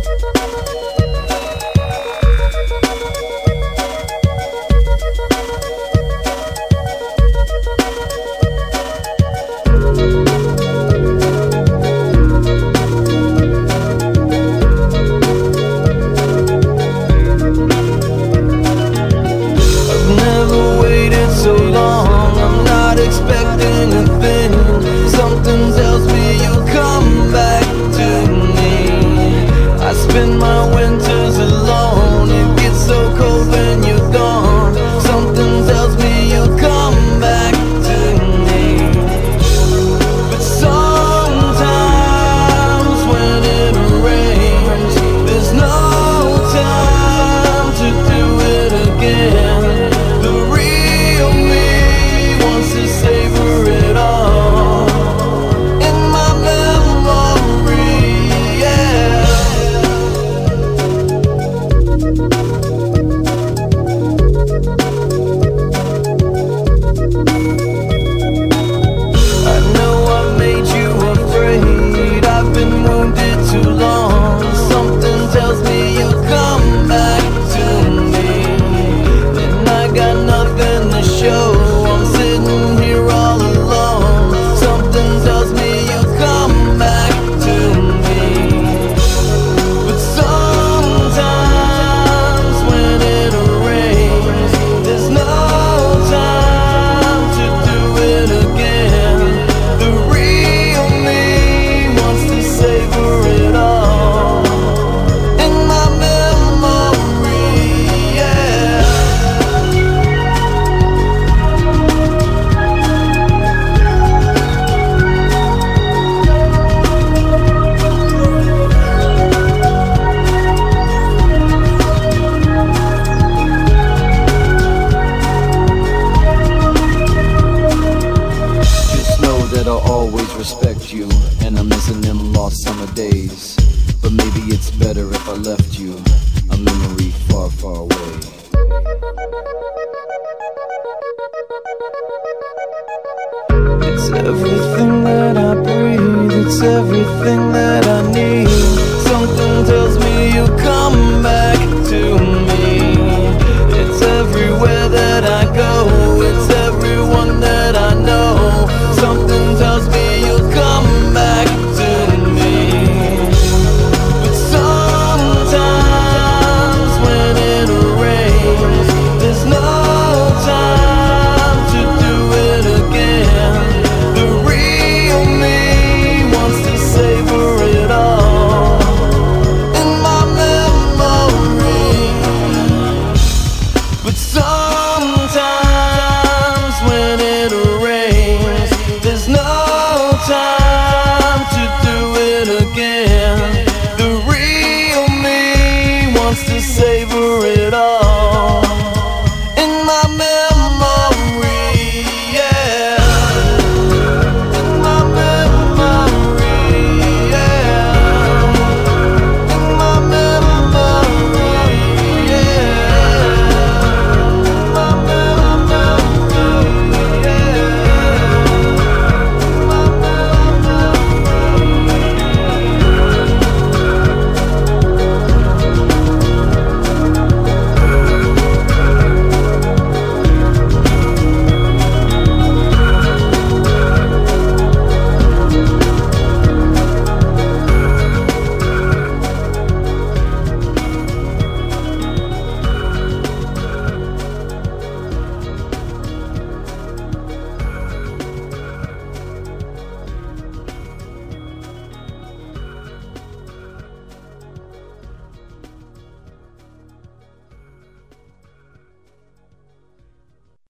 Spend my winters alone. It gets so cold when you're gone. Something tells me you'll come back to me. But sometimes when it rains, there's no time to do it again. The real me wants to savor it all. In my memory, yeah. I know I made you afraid. I've been wounded too long. Something tells me you'll come back to me. And I got nothing to show. I'm sitting here all alone. Something tells me you'll come back to me. But sometimes when it rains, there's no time to do it again. The real me wants to savor it all. In my memory, yeah. Just know that I'll always respect you, and I'm missing them lost summer days. But maybe it's better if I left you, a memory far, far away. It's everything that I breathe, it's everything that I need.